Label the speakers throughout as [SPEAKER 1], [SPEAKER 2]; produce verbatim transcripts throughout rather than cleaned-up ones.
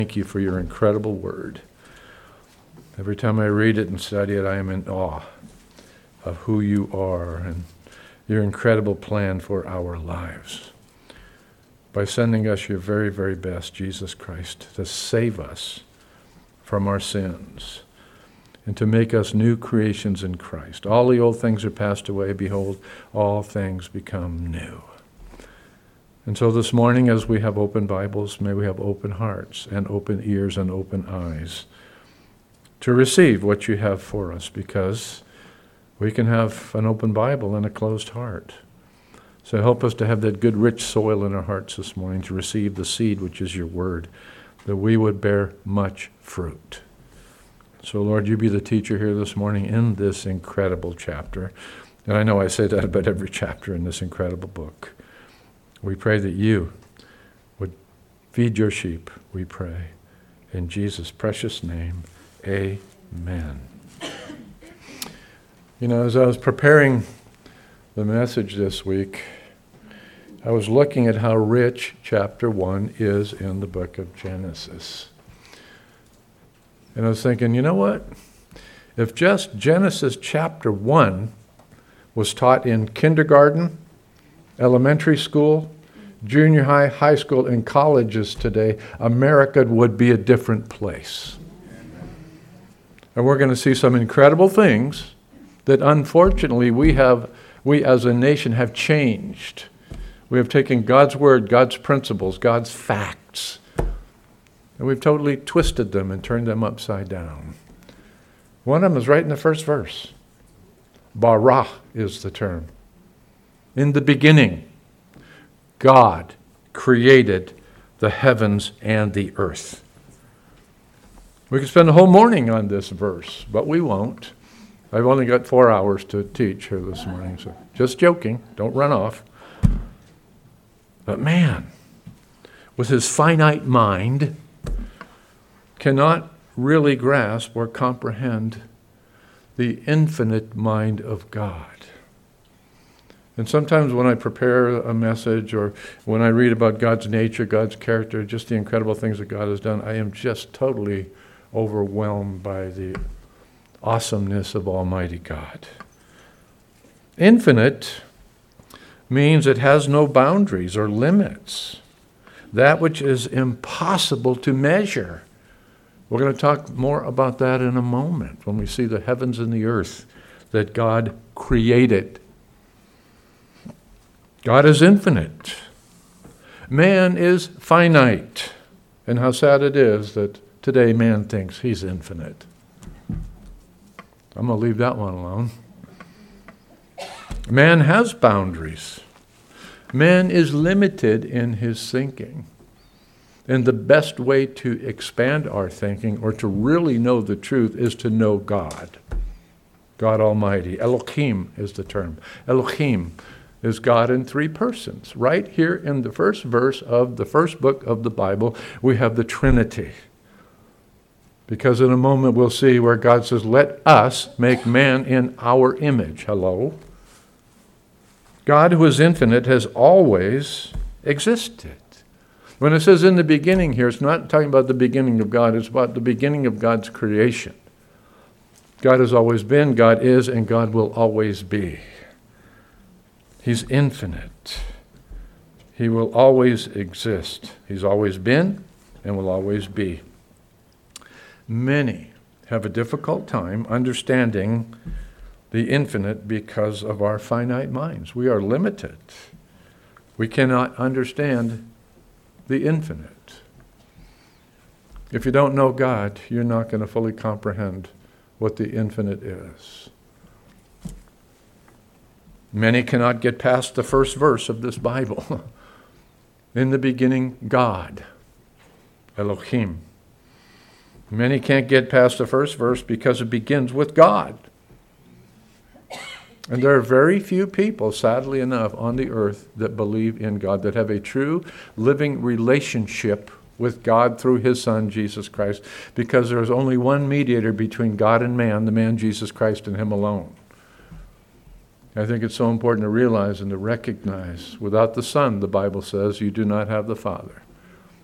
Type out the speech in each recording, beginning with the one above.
[SPEAKER 1] Thank you for your incredible word. Every time I read it and study it, I am in awe of who you are and your incredible plan for our lives. By sending us your very, very best, Jesus Christ, to save us from our sins and to make us new creations in Christ. All the old things are passed away. Behold, all things become new. And so this morning, as we have open Bibles, may we have open hearts and open ears and open eyes to receive what you have for us, because we can have an open Bible and a closed heart. So help us to have that good, rich soil in our hearts this morning to receive the seed, which is your word, that we would bear much fruit. So, Lord, you be the teacher here this morning in this incredible chapter. And I know I say that about every chapter in this incredible book. We pray that you would feed your sheep, we pray. In Jesus' precious name, amen. You know, as I was preparing the message this week, I was looking at how rich chapter one is in the book of Genesis. And I was thinking, you know what? If just Genesis chapter one was taught in kindergarten, elementary school, junior high, high school, and colleges today, America would be a different place. And we're going to see some incredible things that unfortunately we have, we as a nation have changed. We have taken God's word, God's principles, God's facts, and we've totally twisted them and turned them upside down. One of them is right in the first verse. Bara is the term. In the beginning, God created the heavens and the earth. We could spend the whole morning on this verse, but we won't. I've only got four hours to teach here this morning, so just joking. Don't run off. But man, with his finite mind, cannot really grasp or comprehend the infinite mind of God. And sometimes when I prepare a message or when I read about God's nature, God's character, just the incredible things that God has done, I am just totally overwhelmed by the awesomeness of Almighty God. Infinite means it has no boundaries or limits. That which is impossible to measure. We're going to talk more about that in a moment when we see the heavens and the earth that God created. God is infinite. Man is finite. And how sad it is that today man thinks he's infinite. I'm going to leave that one alone. Man has boundaries. Man is limited in his thinking. And the best way to expand our thinking or to really know the truth is to know God. God Almighty. Elohim is the term. Elohim is God in three persons. Right here in the first verse of the first book of the Bible, we have the Trinity. Because in a moment we'll see where God says, let us make man in our image. Hello? God, who is infinite, has always existed. When it says in the beginning here, it's not talking about the beginning of God, it's about the beginning of God's creation. God has always been, God is, and God will always be. He's infinite. He will always exist. He's always been and will always be. Many have a difficult time understanding the infinite because of our finite minds. We are limited. We cannot understand the infinite. If you don't know God, you're not going to fully comprehend what the infinite is. Many cannot get past the first verse of this Bible. In the beginning, God, Elohim. Many can't get past the first verse because it begins with God. And there are very few people, sadly enough, on the earth that believe in God, that have a true living relationship with God through his Son, Jesus Christ, because there is only one mediator between God and man, the man Jesus Christ, and him alone. I think it's so important to realize and to recognize, without the Son, the Bible says, you do not have the Father.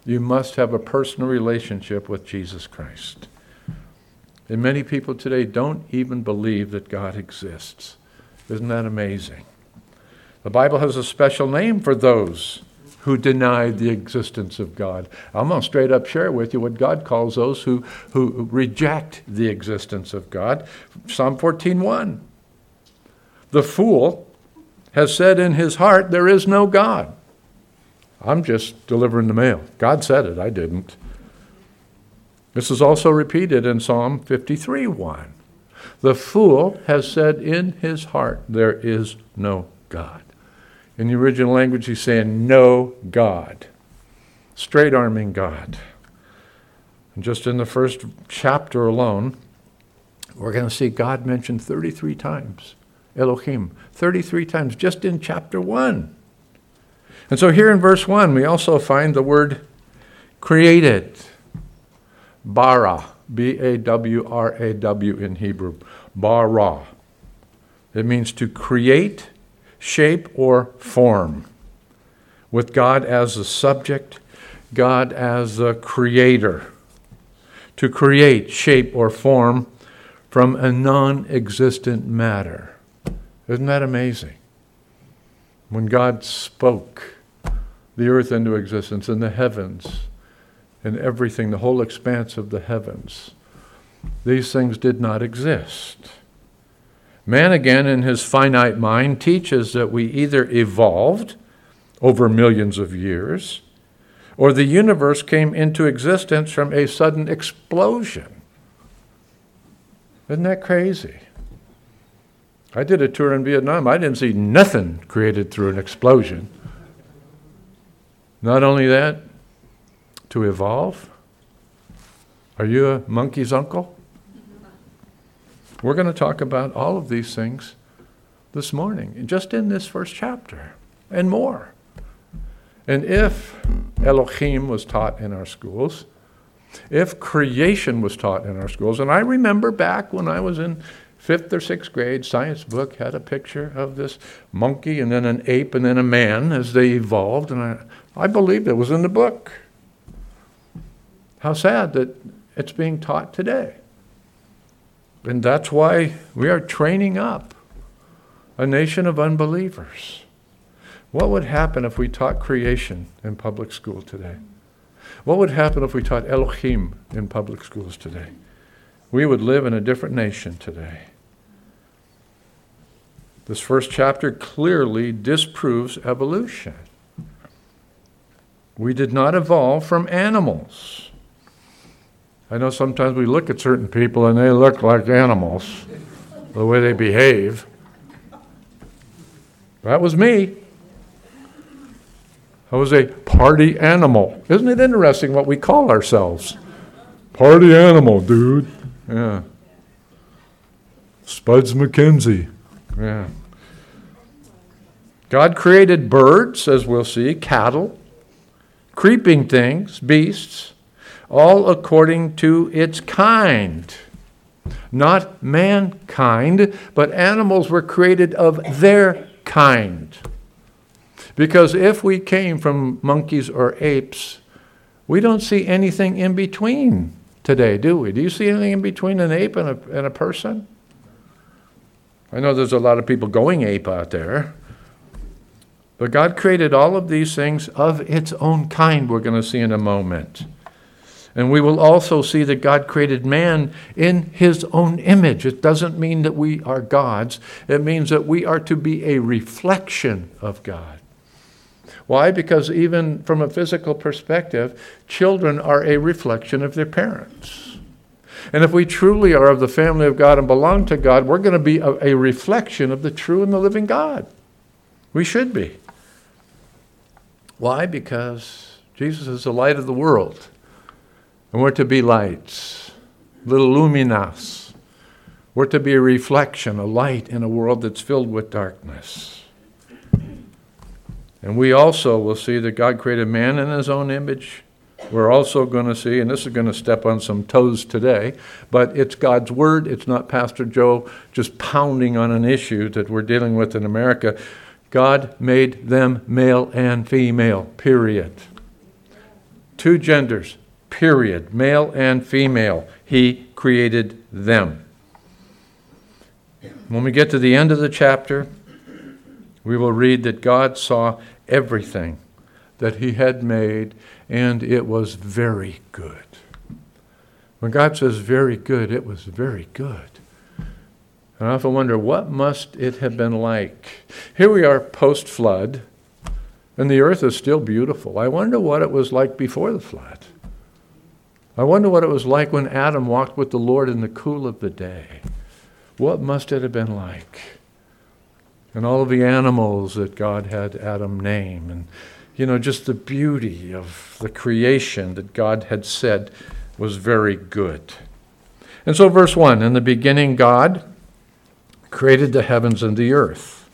[SPEAKER 1] You must have a personal relationship with Jesus Christ. And many people today don't even believe that God exists. Isn't that amazing? The Bible has a special name for those who deny the existence of God. I'm going to straight up share with you what God calls those who, who reject the existence of God. Psalm fourteen one. The fool has said in his heart, there is no God. I'm just delivering the mail. God said it, I didn't. This is also repeated in Psalm fifty-three one. The fool has said in his heart, there is no God. In the original language, he's saying, no God. Straight-arming God. And just in the first chapter alone, we're going to see God mentioned thirty-three times. Elohim, thirty-three times, just in chapter one. And so here in verse one, we also find the word created. Bara, B A W R A W in Hebrew. Bara. It means to create, shape, or form. With God as the subject, God as the creator. To create, shape, or form from a non-existent matter. Isn't that amazing? When God spoke the earth into existence and the heavens and everything, the whole expanse of the heavens, these things did not exist. Man, again, in his finite mind, teaches that we either evolved over millions of years, or the universe came into existence from a sudden explosion. Isn't that crazy? I did a tour in Vietnam. I didn't see nothing created through an explosion. Not only that, to evolve. Are you a monkey's uncle? We're going to talk about all of these things this morning, just in this first chapter, and more. And if Elohim was taught in our schools, if creation was taught in our schools, and I remember back when I was in fifth or sixth grade, science book had a picture of this monkey and then an ape and then a man as they evolved, and I, I believed it was in the book. How sad that it's being taught today. And that's why we are training up a nation of unbelievers. What would happen if we taught creation in public school today? What would happen if we taught Elohim in public schools today? We would live in a different nation today. This first chapter clearly disproves evolution. We did not evolve from animals. I know sometimes we look at certain people and they look like animals, the way they behave. That was me. I was a party animal. Isn't it interesting what we call ourselves? Party animal, dude. Yeah. Spuds McKenzie. Yeah. God created birds, as we'll see, cattle, creeping things, beasts, all according to its kind. Not mankind, but animals were created of their kind. Because if we came from monkeys or apes, we don't see anything in between today, do we? Do you see anything in between an ape and a, and a person? I know there's a lot of people going ape out there. But God created all of these things of its own kind, we're going to see in a moment. And we will also see that God created man in his own image. It doesn't mean that we are gods. It means that we are to be a reflection of God. Why? Because even from a physical perspective, children are a reflection of their parents. And if we truly are of the family of God and belong to God, we're going to be a, a reflection of the true and the living God. We should be. Why? Because Jesus is the light of the world. And we're to be lights, little luminas. We're to be a reflection, a light in a world that's filled with darkness. And we also will see that God created man in his own image. We're also going to see, and this is going to step on some toes today, but it's God's word. It's not Pastor Joe just pounding on an issue that we're dealing with in America. God made them male and female, period. Two genders, period, male and female. He created them. When we get to the end of the chapter, we will read that God saw everything that he had made, and it was very good. When God says very good, it was very good. And I often wonder, what must it have been like? Here we are post-flood, and the earth is still beautiful. I wonder what it was like before the flood. I wonder what it was like when Adam walked with the Lord in the cool of the day. What must it have been like? And all of the animals that God had Adam name, and, you know, just the beauty of the creation that God had said was very good. And so verse one, in the beginning God created the heavens and the earth.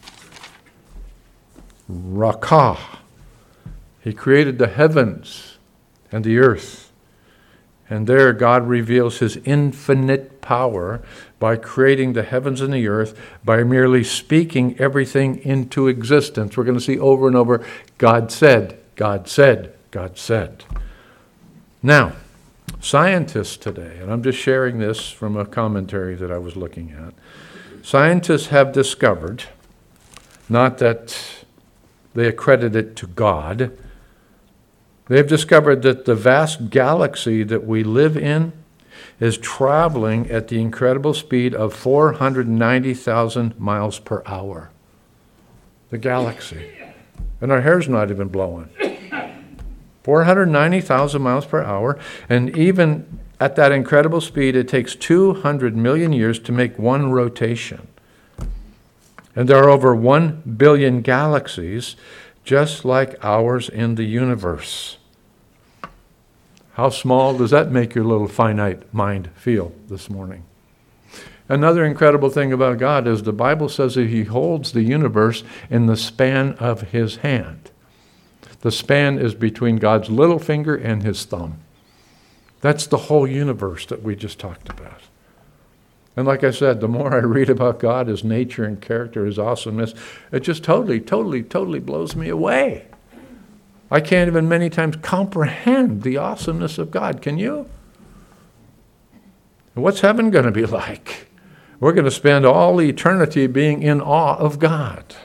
[SPEAKER 1] Rakah. He created the heavens and the earth. And there God reveals his infinite power by creating the heavens and the earth, by merely speaking everything into existence. We're going to see over and over, God said, God said, God said. Now, scientists today, and I'm just sharing this from a commentary that I was looking at, scientists have discovered, not that they accredit it to God, they've discovered that the vast galaxy that we live in is traveling at the incredible speed of four hundred ninety thousand miles per hour. The galaxy. And our hair's not even blowing. four hundred ninety thousand miles per hour. And even at that incredible speed, it takes two hundred million years to make one rotation. And there are over one billion galaxies just like ours in the universe. How small does that make your little finite mind feel this morning? Another incredible thing about God is the Bible says that he holds the universe in the span of his hand. The span is between God's little finger and his thumb. That's the whole universe that we just talked about. And like I said, the more I read about God, his nature and character, his awesomeness, it just totally, totally, totally blows me away. I can't even many times comprehend the awesomeness of God. Can you? What's heaven going to be like? We're going to spend all eternity being in awe of God.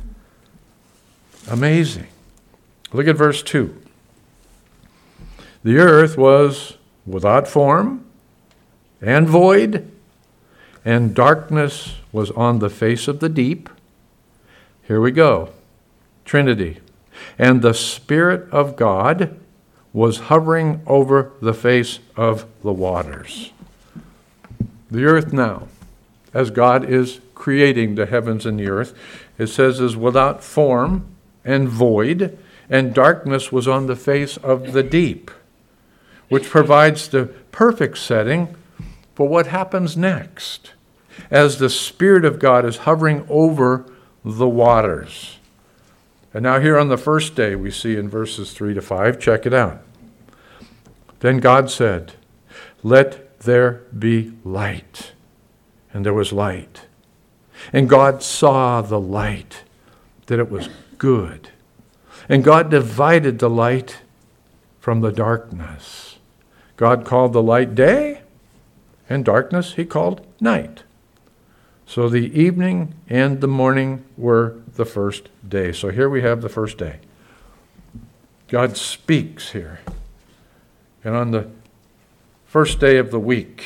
[SPEAKER 1] Amazing. Look at verse two. The earth was without form and void, and darkness was on the face of the deep. Here we go. Trinity. And the Spirit of God was hovering over the face of the waters. The earth now, as God is creating the heavens and the earth, it says is without form and void, and darkness was on the face of the deep, which provides the perfect setting for what happens next, as the Spirit of God is hovering over the waters. And now here on the first day, we see in verses three to five, check it out. Then God said, "Let there be light." And there was light. And God saw the light, that it was good. And God divided the light from the darkness. God called the light day, and darkness he called night. So the evening and the morning were the first day. So here we have the first day. God speaks here. And on the first day of the week,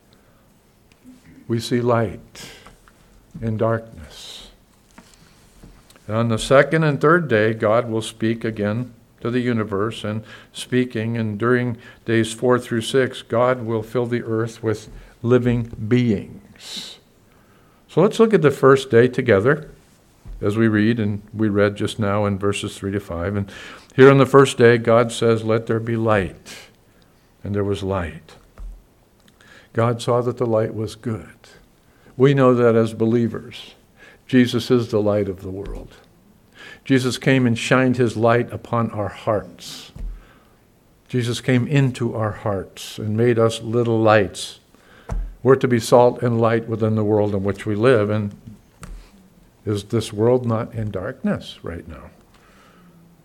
[SPEAKER 1] we see light in darkness. And on the second and third day, God will speak again to the universe, and speaking, and during days four through six, God will fill the earth with living beings. So let's look at the first day together as we read, and we read just now in verses three to five. And here on the first day, God says, "Let there be light." And there was light. God saw that the light was good. We know that as believers. Jesus is the light of the world. Jesus came and shined his light upon our hearts. Jesus came into our hearts and made us little lights. We're to be salt and light within the world in which we live. And is this world not in darkness right now?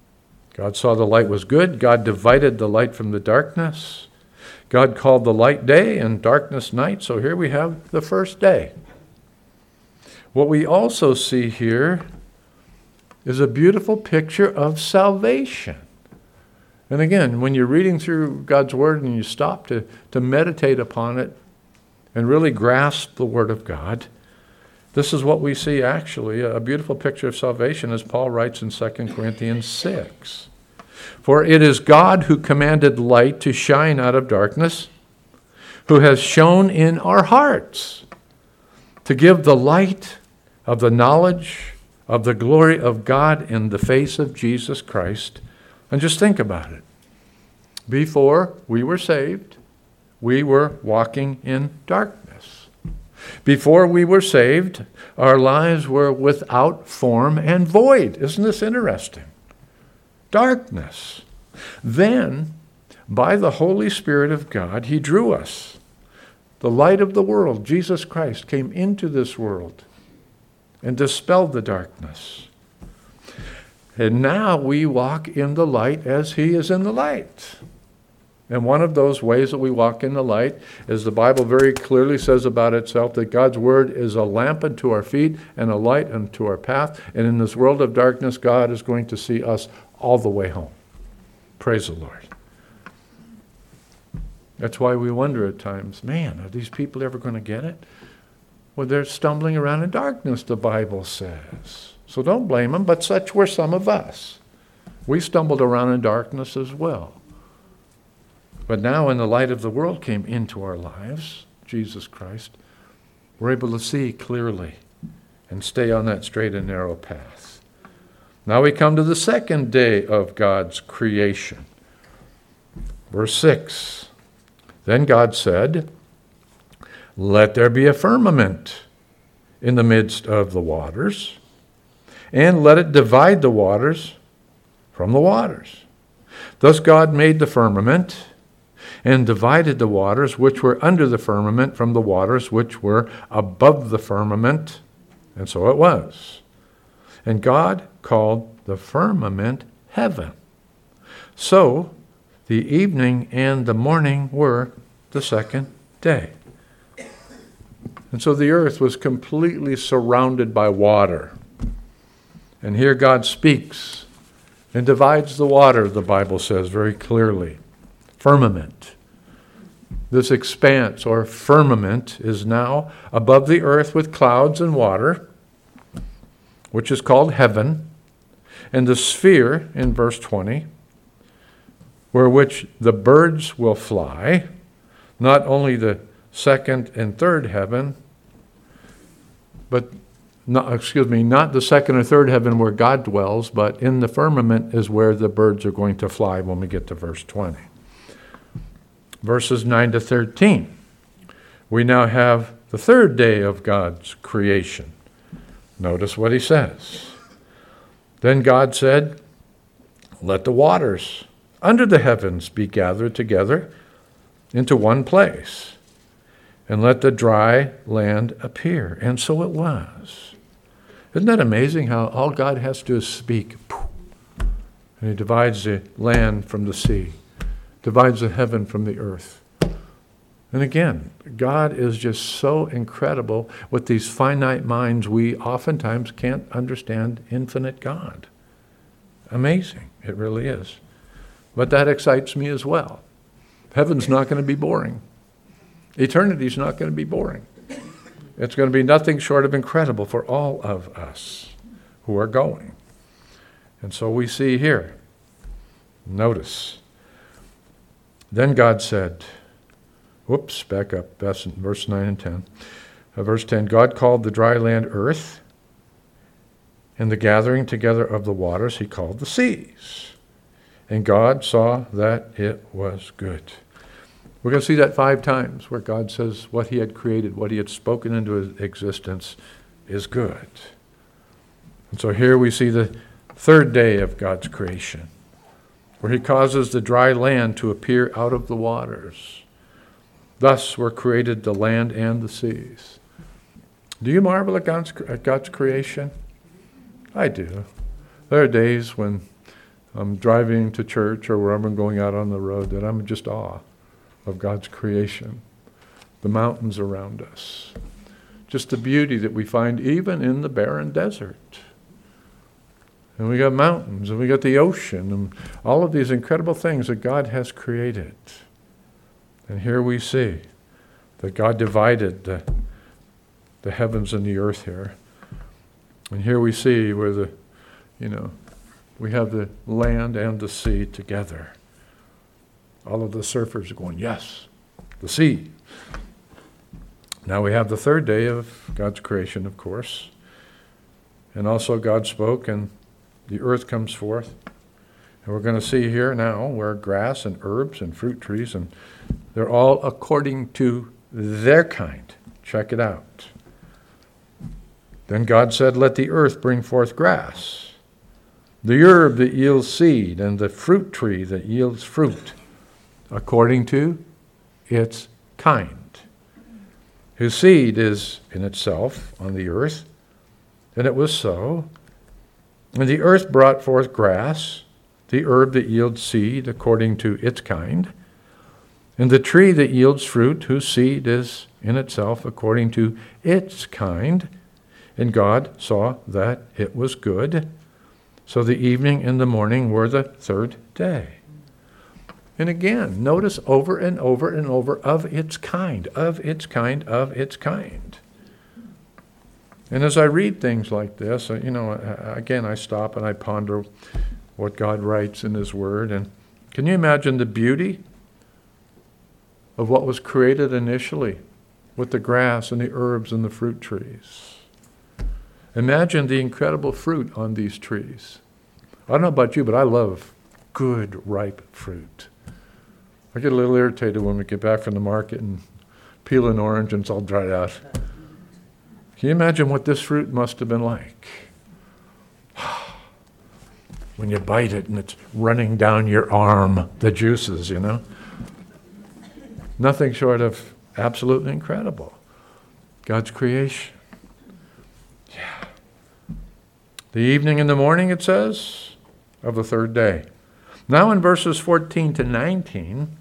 [SPEAKER 1] God saw the light was good. God divided the light from the darkness. God called the light day and darkness night. So here we have the first day. What we also see here is a beautiful picture of salvation. And again, when you're reading through God's Word and you stop to, to meditate upon it and really grasp the Word of God, this is what we see actually, a beautiful picture of salvation, as Paul writes in Second Corinthians six. For it is God who commanded light to shine out of darkness, who has shone in our hearts to give the light of the knowledge of the glory of God in the face of Jesus Christ. And just think about it. Before we were saved, we were walking in darkness. Before we were saved, our lives were without form and void. Isn't this interesting? Darkness. Then, by the Holy Spirit of God, He drew us. The light of the world, Jesus Christ, came into this world and dispelled the darkness. And now we walk in the light as He is in the light. And one of those ways that we walk in the light is the Bible very clearly says about itself that God's Word is a lamp unto our feet and a light unto our path. And in this world of darkness, God is going to see us all the way home. Praise the Lord. That's why we wonder at times, man, are these people ever going to get it? Well, they're stumbling around in darkness, the Bible says. So don't blame them, but such were some of us. We stumbled around in darkness as well. But now when the light of the world came into our lives, Jesus Christ, we're able to see clearly and stay on that straight and narrow path. Now we come to the second day of God's creation. Verse six. Then God said, "Let there be a firmament in the midst of the waters, and let it divide the waters from the waters." Thus God made the firmament and divided the waters which were under the firmament from the waters which were above the firmament. And so it was. And God called the firmament heaven. So the evening and the morning were the second day. And so the earth was completely surrounded by water. And here God speaks and divides the water, the Bible says very clearly. Firmament. This expanse or firmament is now above the earth with clouds and water, which is called heaven, and the sphere in verse twenty, where which the birds will fly, not only the second and third heaven, but not, excuse me, not the second or third heaven where God dwells, but in the firmament is where the birds are going to fly when we get to verse twenty. Verses nine to thirteen. We now have the third day of God's creation. Notice what he says. Then God said, "Let the waters under the heavens be gathered together into one place, and let the dry land appear." And so it was. Isn't that amazing how all God has to do is speak, and He divides the land from the sea, divides the heaven from the earth. And again, God is just so incredible. With these finite minds, we oftentimes can't understand infinite God. Amazing, it really is. But that excites me as well. Heaven's not going to be boring. Eternity's not going to be boring. It's going to be nothing short of incredible for all of us who are going. And so we see here, notice, then God said, whoops, back up, that's in verse nine and ten. Uh, verse ten, God called the dry land earth, and the gathering together of the waters he called the seas. And God saw that it was good. We're going to see that five times where God says what he had created, what he had spoken into his existence is good. And so here we see the third day of God's creation, where he causes the dry land to appear out of the waters. Thus were created the land and the seas. Do you marvel at God's, at God's creation? I do. There are days when I'm driving to church or wherever I'm going out on the road, that I'm just awe of God's creation, the mountains around us, just the beauty that we find even in the barren desert. And we got mountains, and we got the ocean, and all of these incredible things that God has created. And here we see that God divided the, the heavens and the earth here. And here we see where the, you know, we have the land and the sea together. All of the surfers are going, yes, the sea. Now we have the third day of God's creation, of course. And also God spoke, and the earth comes forth. And we're going to see here now where grass and herbs and fruit trees, and they're all according to their kind. Check it out. Then God said, let the earth bring forth grass, the herb that yields seed, and the fruit tree that yields fruit, according to its kind. Whose seed is in itself on the earth. And it was so. And the earth brought forth grass, the herb that yields seed according to its kind, and the tree that yields fruit, whose seed is in itself according to its kind. And God saw that it was good. So the evening and the morning were the third day. And again, notice over and over and over, of its kind, of its kind, of its kind. And as I read things like this, you know, again, I stop and I ponder what God writes in His Word. And can you imagine the beauty of what was created initially with the grass and the herbs and the fruit trees? Imagine the incredible fruit on these trees. I don't know about you, but I love good, ripe fruit. I get a little irritated when we get back from the market and peel an orange and it's all dried out. Can you imagine what this fruit must have been like? When you bite it and it's running down your arm, the juices, you know? Nothing short of absolutely incredible. God's creation. Yeah. The evening and the morning, it says, of the third day. Now in verses fourteen to nineteen,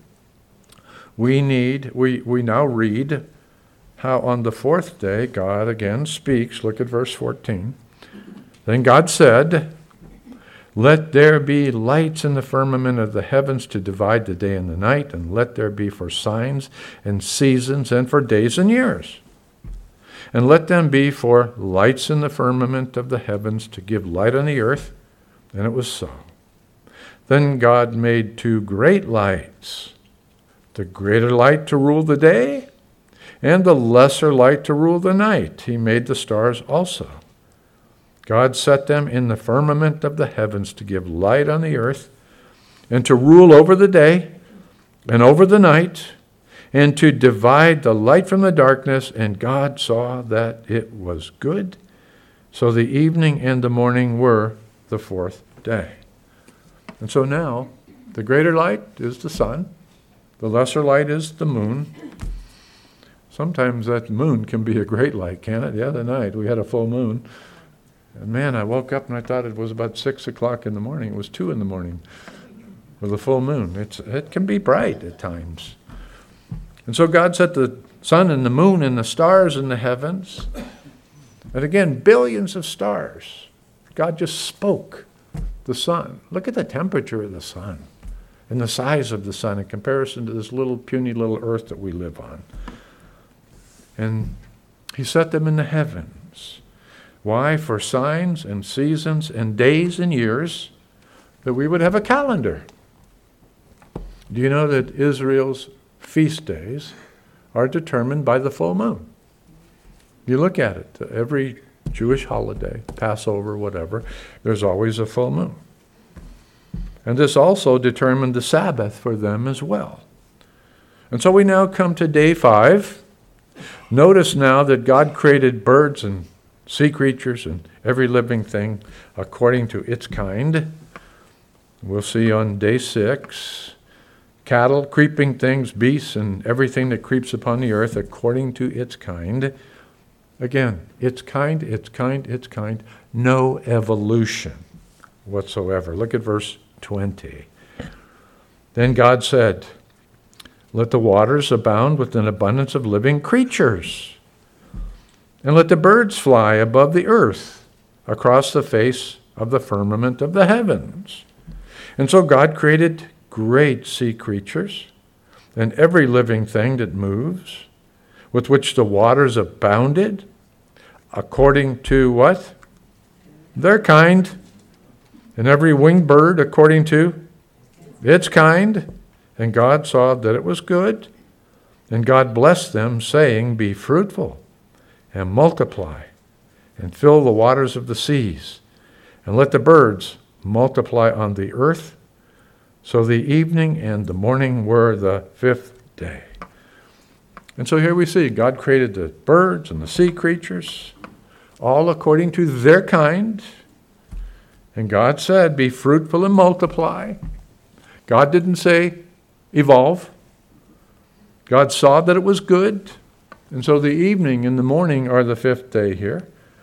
[SPEAKER 1] we need, we, we now read how on the fourth day God again speaks. Look at verse fourteen. Then God said, let there be lights in the firmament of the heavens to divide the day and the night, and let there be for signs and seasons and for days and years. And let them be for lights in the firmament of the heavens to give light on the earth. And it was so. Then God made two great lights, the greater light to rule the day, and the lesser light to rule the night. He made the stars also. God set them in the firmament of the heavens to give light on the earth, and to rule over the day and over the night, and to divide the light from the darkness. And God saw that it was good. So the evening and the morning were the fourth day. And so now, the greater light is the sun. The lesser light is the moon. Sometimes that moon can be a great light, can't it? The other night we had a full moon. And man, I woke up and I thought it was about six o'clock in the morning. It was two in the morning with a full moon. It's, it can be bright at times. And so God set the sun and the moon and the stars in the heavens. And again, billions of stars. God just spoke the sun. Look at the temperature of the sun and the size of the sun in comparison to this little puny little earth that we live on. And He set them in the heavens. Why? For signs and seasons and days and years, that we would have a calendar. Do you know that Israel's feast days are determined by the full moon? You look at it, every Jewish holiday, Passover, whatever, there's always a full moon. And this also determined the Sabbath for them as well. And so we now come to day five. Notice now that God created birds and sea creatures and every living thing according to its kind. We'll see on day six, cattle, creeping things, beasts, and everything that creeps upon the earth according to its kind. Again, its kind, its kind, its kind. No evolution whatsoever. Look at verse twenty. Then God said, "Let the waters abound with an abundance of living creatures, and let the birds fly above the earth across the face of the firmament of the heavens." And so God created great sea creatures and every living thing that moves, with which the waters abounded, according to what? Their kind. And every winged bird according to its kind. And God saw that it was good. And God blessed them, saying, "Be fruitful, and multiply, and fill the waters of the seas, and let the birds multiply on the earth." So the evening and the morning were the fifth day. And so here we see God created the birds and the sea creatures, all according to their kind. And God said, "Be fruitful and multiply." God didn't say, "Evolve." God saw that it was good. And so the evening and the morning are the fifth day here.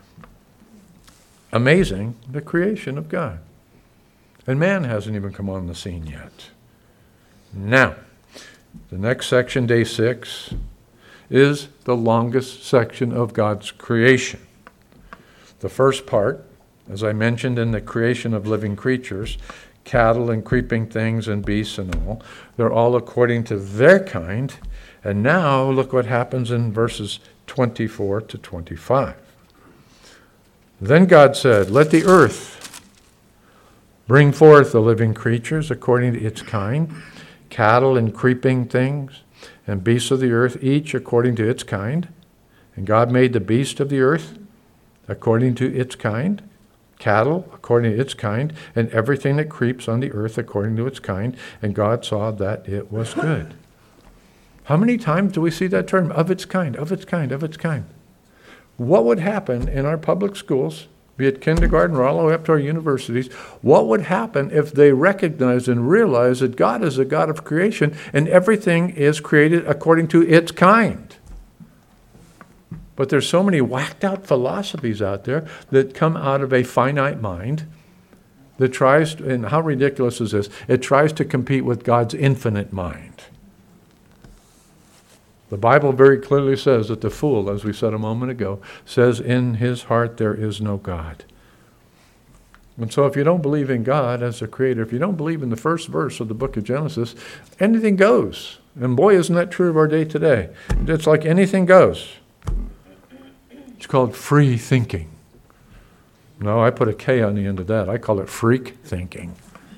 [SPEAKER 1] Amazing, the creation of God. And man hasn't even come on the scene yet. Now, the next section, day six, is the longest section of God's creation. The first part, as I mentioned in the creation of living creatures, cattle and creeping things and beasts and all, they're all according to their kind. And now look what happens in verses twenty-four to twenty-five. Then God said, "Let the earth bring forth the living creatures according to its kind, cattle and creeping things, and beasts of the earth, each according to its kind." And God made the beast of the earth according to its kind, cattle according to its kind, and everything that creeps on the earth according to its kind. And God saw that it was good. How many times do we see that term, of its kind, of its kind, of its kind? What would happen in our public schools, be it kindergarten or all the way up to our universities, what would happen if they recognized and realized that God is a God of creation and everything is created according to its kind? But there's so many whacked out philosophies out there that come out of a finite mind that tries to, and how ridiculous is this? It tries to compete with God's infinite mind. The Bible very clearly says that the fool, as we said a moment ago, says in his heart there is no God. And so if you don't believe in God as a creator, if you don't believe in the first verse of the book of Genesis, anything goes. And boy, isn't that true of our day today. It's like anything goes. It's called free thinking. No, I put a K on the end of that. I call it freak thinking.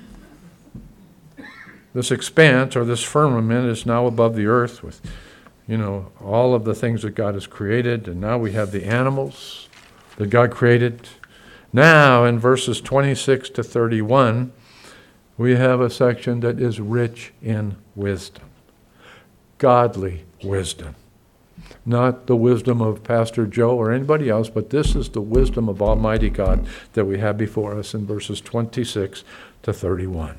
[SPEAKER 1] This expanse or this firmament is now above the earth with, you know, all of the things that God has created. And now we have the animals that God created. Now in verses twenty-six to thirty-one, we have a section that is rich in wisdom. Godly wisdom. Not the wisdom of Pastor Joe or anybody else, but this is the wisdom of Almighty God that we have before us in verses twenty-six to thirty-one.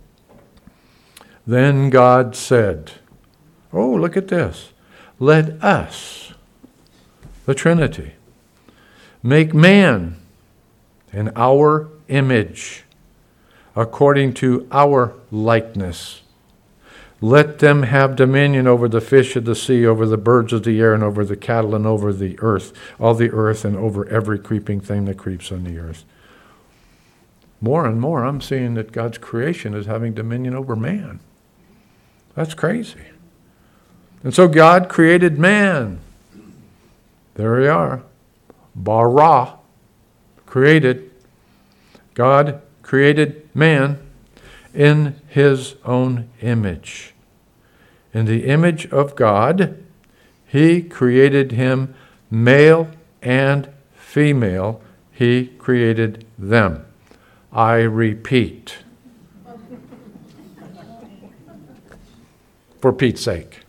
[SPEAKER 1] Then God said, oh, look at this. Let us, the Trinity, make man in our image, according to our likeness. Let them have dominion over the fish of the sea, over the birds of the air, and over the cattle, and over the earth, all the earth, and over every creeping thing that creeps on the earth. More and more, I'm seeing that God's creation is having dominion over man. That's crazy. And so God created man. There we are. Bara, created. God created man in his own image. In the image of God, he created him, male and female, he created them. I repeat. For Pete's sake.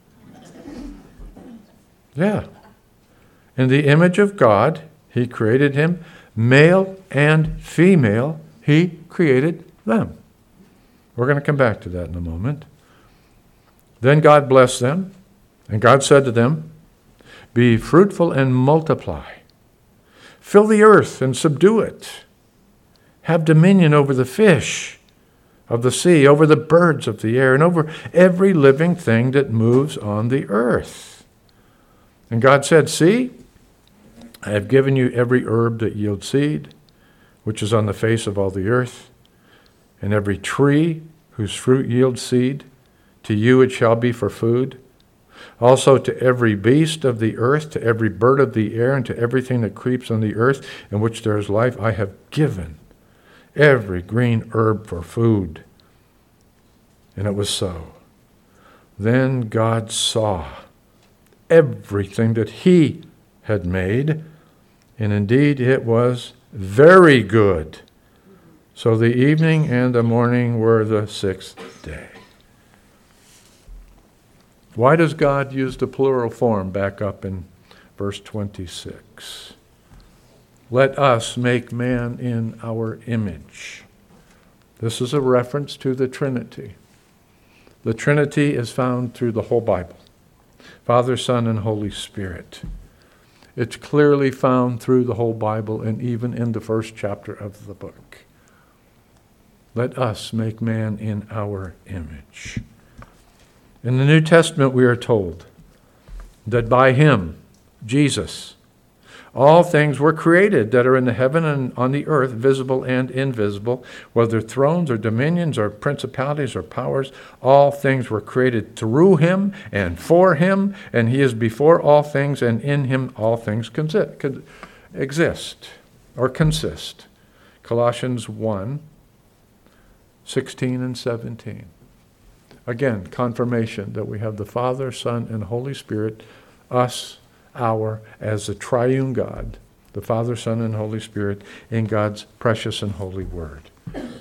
[SPEAKER 1] Yeah. In the image of God, he created him, male and female, he created them. We're going to come back to that in a moment. Then God blessed them, and God said to them, be fruitful and multiply. Fill the earth and subdue it. Have dominion over the fish, of the sea, over the birds of the air, and over every living thing that moves on the earth. And God said, see, I have given you every herb that yields seed, which is on the face of all the earth, and every tree whose fruit yields seed. To you it shall be for food. Also to every beast of the earth, to every bird of the air, and to everything that creeps on the earth, in which there is life, I have given every green herb for food. And it was so. Then God saw everything that he had made, and indeed it was very good. So the evening and the morning were the sixth day. Why does God use the plural form back up in verse twenty-six? Let us make man in our image. This is a reference to the Trinity. The Trinity is found through the whole Bible. Father, Son, and Holy Spirit. It's clearly found through the whole Bible and even in the first chapter of the book. Let us make man in our image. In the New Testament, we are told that by him, Jesus, all things were created that are in the heaven and on the earth, visible and invisible, whether thrones or dominions or principalities or powers, all things were created through him and for him, and he is before all things, and in him all things consi- exist or consist. Colossians one, sixteen and seventeen. Again, confirmation that we have the Father, Son, and Holy Spirit, us, our, as the triune God, the Father, Son, and Holy Spirit, in God's precious and holy word.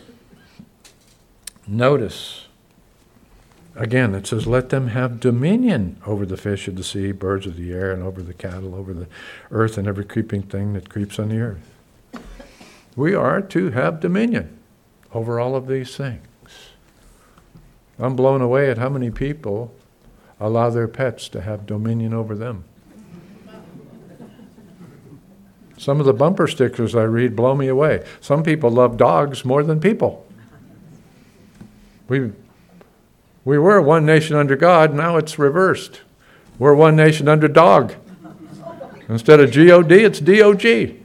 [SPEAKER 1] Notice, again, it says, let them have dominion over the fish of the sea, birds of the air, and over the cattle, over the earth, and every creeping thing that creeps on the earth. We are to have dominion over all of these things. I'm blown away at how many people allow their pets to have dominion over them. Some of the bumper stickers I read blow me away. Some people love dogs more than people. We, we were one nation under God, now it's reversed. We're one nation under dog. Instead of G O D, it's D O G.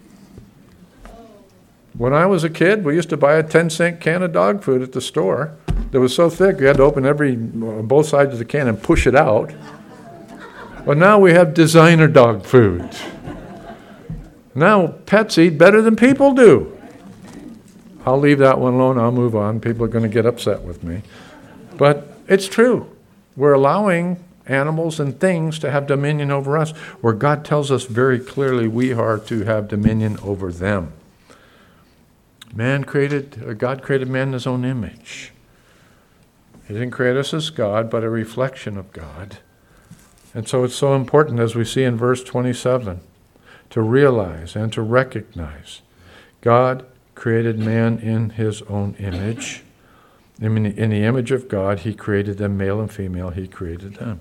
[SPEAKER 1] When I was a kid, we used to buy a ten cent can of dog food at the store. That was so thick, you had to open every both sides of the can and push it out. But now we have designer dog food. Now pets eat better than people do. I'll leave that one alone. I'll move on. People are going to get upset with me. But it's true. We're allowing animals and things to have dominion over us, where God tells us very clearly we are to have dominion over them. Man created, or God created man in his own image. He didn't create us as God, but a reflection of God. And so it's so important, as we see in verse twenty-seven, to realize and to recognize God created man in his own image. In the, in the image of God, he created them, male and female, he created them.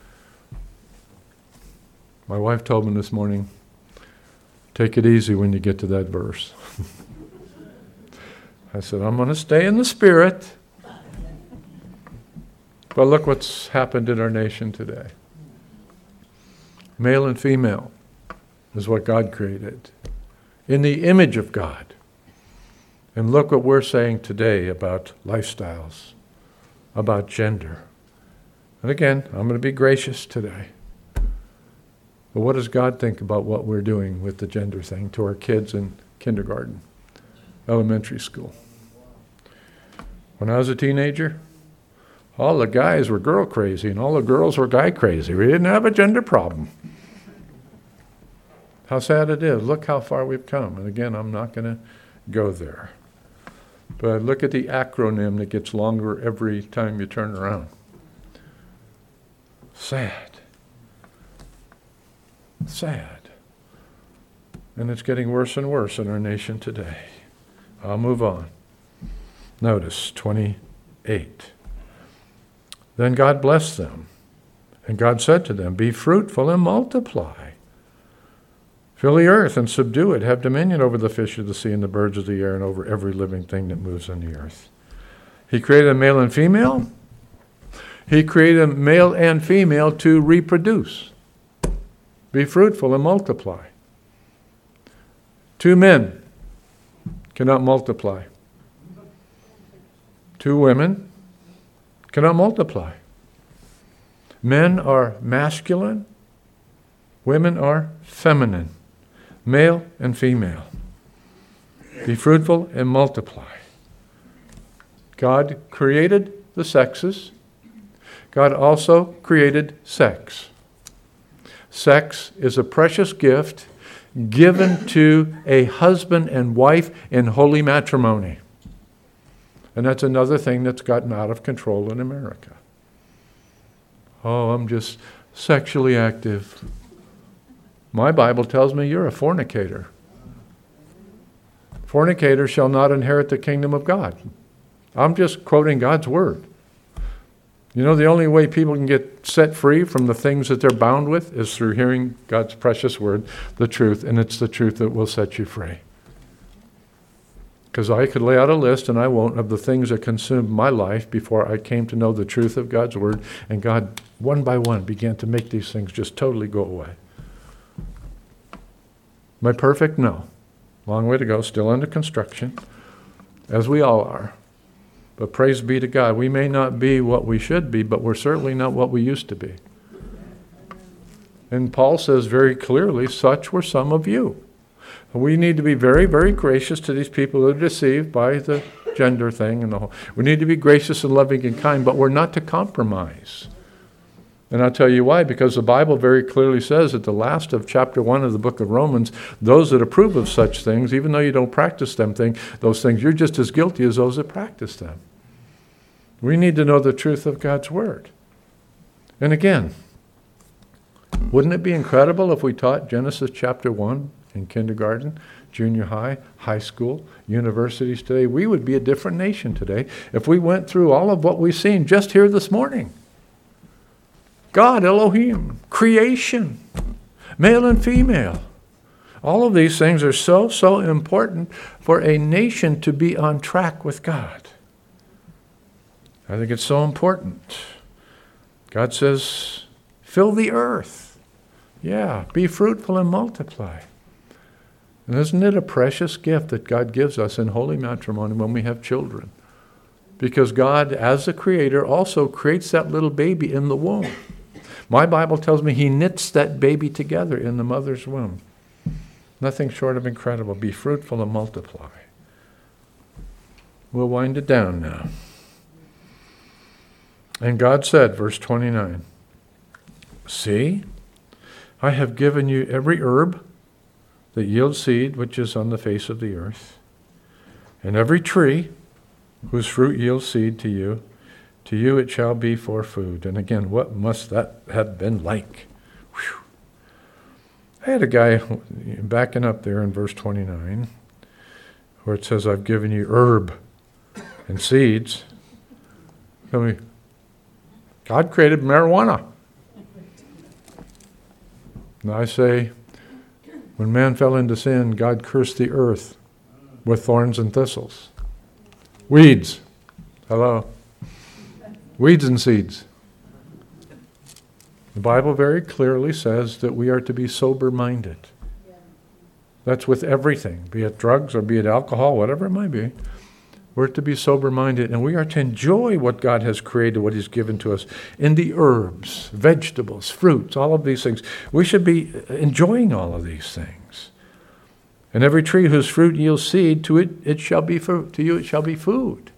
[SPEAKER 1] My wife told me this morning, take it easy when you get to that verse. I said, I'm going to stay in the Spirit. But look what's happened in our nation today. Male and female is what God created, in the image of God. And look what we're saying today about lifestyles, about gender. And again, I'm going to be gracious today. But what does God think about what we're doing with the gender thing to our kids in kindergarten, elementary school? When I was a teenager, all the guys were girl crazy and all the girls were guy crazy. We didn't have a gender problem. How sad it is. Look how far we've come. And again, I'm not going to go there. But look at the acronym that gets longer every time you turn around. Sad. Sad. And it's getting worse and worse in our nation today. I'll move on. Notice twenty-eight. Then God blessed them, and God said to them, be fruitful and multiply. Fill the earth and subdue it. Have dominion over the fish of the sea and the birds of the air and over every living thing that moves on the earth. He created a male and female. He created a male and female to reproduce. Be fruitful and multiply. Two men cannot multiply. Two women cannot multiply. Men are masculine. Women are feminine. Male and female. Be fruitful and multiply. God created the sexes. God also created sex. Sex is a precious gift given to a husband and wife in holy matrimony. And that's another thing that's gotten out of control in America. Oh, I'm just sexually active. My Bible tells me you're a fornicator. Fornicators shall not inherit the kingdom of God. I'm just quoting God's word. You know, the only way people can get set free from the things that they're bound with is through hearing God's precious word, the truth, and it's the truth that will set you free. Because I could lay out a list, and I won't, of the things that consumed my life before I came to know the truth of God's word, and God, one by one, began to make these things just totally go away. Am I perfect? No. Long way to go, still under construction, as we all are. But praise be to God, we may not be what we should be, but we're certainly not what we used to be. And Paul says very clearly, such were some of you. We need to be very, very gracious to these people who are deceived by the gender thing and the whole. We need to be gracious and loving and kind, but we're not to compromise. And I'll tell you why, because the Bible very clearly says at the last of chapter one of the book of Romans, those that approve of such things, even though you don't practice them thing, those things, you're just as guilty as those that practice them. We need to know the truth of God's word. And again, wouldn't it be incredible if we taught Genesis chapter one in kindergarten, junior high, high school, universities today? We would be a different nation today if we went through all of what we've seen just here this morning. God, Elohim, creation, male and female. All of these things are so, so important for a nation to be on track with God. I think it's so important. God says, fill the earth. Yeah, be fruitful and multiply. And isn't it a precious gift that God gives us in holy matrimony when we have children? Because God, as the creator, also creates that little baby in the womb. My Bible tells me he knits that baby together in the mother's womb. Nothing short of incredible. Be fruitful and multiply. We'll wind it down now. And God said, verse twenty-nine, see, I have given you every herb that yields seed which is on the face of the earth, and every tree whose fruit yields seed to you. To you it shall be for food. And again, what must that have been like? Whew. I had a guy backing up there in verse twenty-nine, where it says, I've given you herb and seeds. I mean, God created marijuana. And I say, when man fell into sin, God cursed the earth with thorns and thistles. Weeds. Hello. Weeds and seeds. The Bible very clearly says that we are to be sober-minded. That's with everything, be it drugs or be it alcohol, whatever it might be. We're to be sober-minded, and we are to enjoy what God has created, what he's given to us in the herbs, vegetables, fruits, all of these things. We should be enjoying all of these things. And every tree whose fruit yields seed, to it it shall be for, to you it shall be food.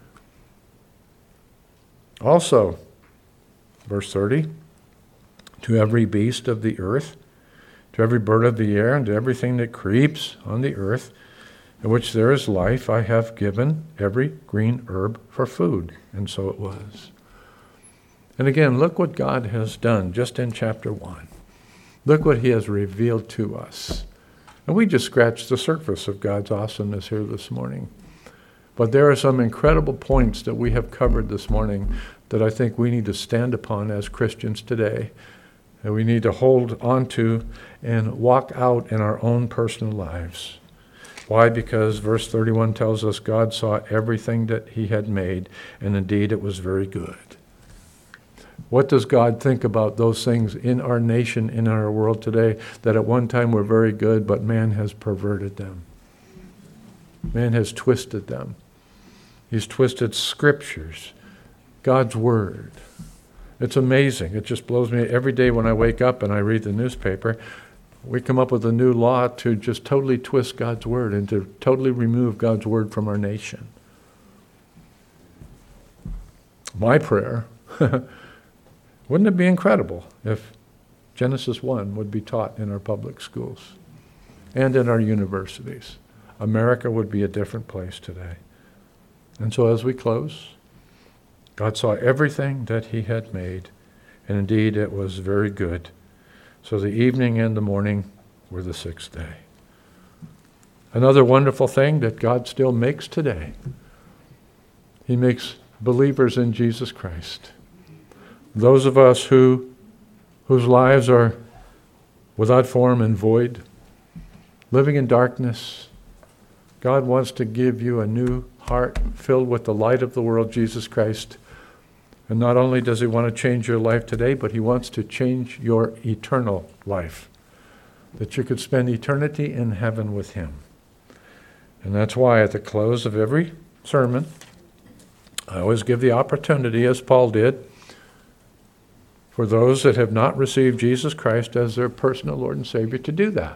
[SPEAKER 1] Also, verse thirty, to every beast of the earth, to every bird of the air, and to everything that creeps on the earth, in which there is life, I have given every green herb for food. And so it was. And again, look what God has done just in chapter one. Look what he has revealed to us. And we just scratched the surface of God's awesomeness here this morning. But there are some incredible points that we have covered this morning that I think we need to stand upon as Christians today. And we need to hold on to and walk out in our own personal lives. Why? Because verse thirty-one tells us God saw everything that he had made, and indeed it was very good. What does God think about those things in our nation, in our world today, that at one time were very good, but man has perverted them? Man has twisted them. He's twisted scriptures, God's word. It's amazing. It just blows me. Every day when I wake up and I read the newspaper, we come up with a new law to just totally twist God's word and to totally remove God's word from our nation. My prayer, wouldn't it be incredible if Genesis one would be taught in our public schools and in our universities? America would be a different place today. And so as we close, God saw everything that he had made, and indeed it was very good. So the evening and the morning were the sixth day. Another wonderful thing that God still makes today, he makes believers in Jesus Christ. Those of us who whose lives are without form and void, living in darkness, God wants to give you a new heart filled with the light of the world, Jesus Christ. And not only does he want to change your life today, but he wants to change your eternal life, that you could spend eternity in heaven with him. And that's why at the close of every sermon, I always give the opportunity, as Paul did, for those that have not received Jesus Christ as their personal Lord and Savior to do that.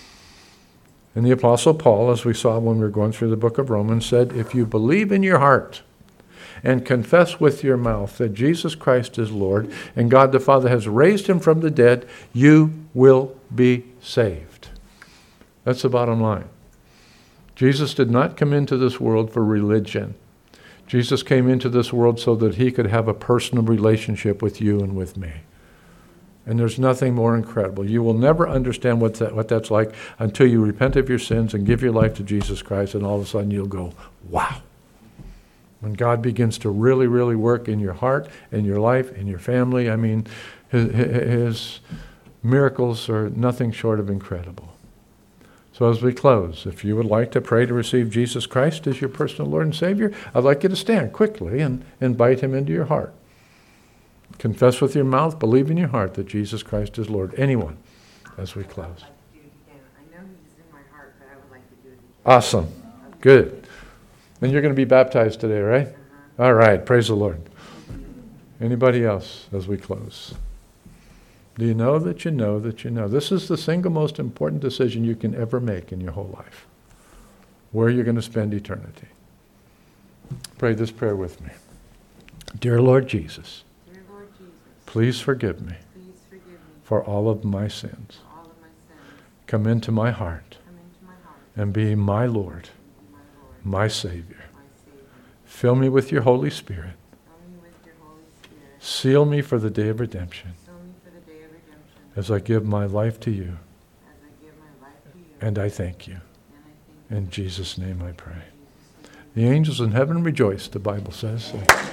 [SPEAKER 1] And the Apostle Paul, as we saw when we were going through the book of Romans, said, if you believe in your heart and confess with your mouth that Jesus Christ is Lord and God the Father has raised him from the dead, you will be saved. That's the bottom line. Jesus did not come into this world for religion. Jesus came into this world so that he could have a personal relationship with you and with me. And there's nothing more incredible. You will never understand what that, what that's like until you repent of your sins and give your life to Jesus Christ, and all of a sudden you'll go, wow. When God begins to really, really work in your heart, in your life, in your family, I mean, his, his miracles are nothing short of incredible. So as we close, if you would like to pray to receive Jesus Christ as your personal Lord and Savior, I'd like you to stand quickly and invite him into your heart. Confess with your mouth, believe in your heart that Jesus Christ is Lord. Anyone, as we close.
[SPEAKER 2] I would like to do it again. I know he's in my heart, but I would like to do it again.
[SPEAKER 1] Awesome. Good. And you're going to be baptized today, right? Uh-huh. All right. Praise the Lord. Anybody else as we close? Do you know that you know that you know? This is the single most important decision you can ever make in your whole life. Where you're going to spend eternity. Pray this prayer with me. Dear Lord Jesus,
[SPEAKER 2] Dear Lord Jesus,
[SPEAKER 1] please forgive me
[SPEAKER 2] please forgive me
[SPEAKER 1] for all of my sins.
[SPEAKER 2] for all of my sins.
[SPEAKER 1] Come into my heart
[SPEAKER 2] Come into my heart
[SPEAKER 1] and be my Lord,
[SPEAKER 2] and be my Lord,
[SPEAKER 1] my Savior.
[SPEAKER 2] my Savior.
[SPEAKER 1] Fill me with your Holy Spirit.
[SPEAKER 2] Fill me with your Holy Spirit.
[SPEAKER 1] Seal me for the day of redemption
[SPEAKER 2] Seal me for the day of redemption.
[SPEAKER 1] as I give my life to you.
[SPEAKER 2] As I give my life to you.
[SPEAKER 1] And I thank you.
[SPEAKER 2] And I thank you.
[SPEAKER 1] In Jesus' name I pray.
[SPEAKER 2] In Jesus' name.
[SPEAKER 1] The angels in heaven rejoice, the Bible says.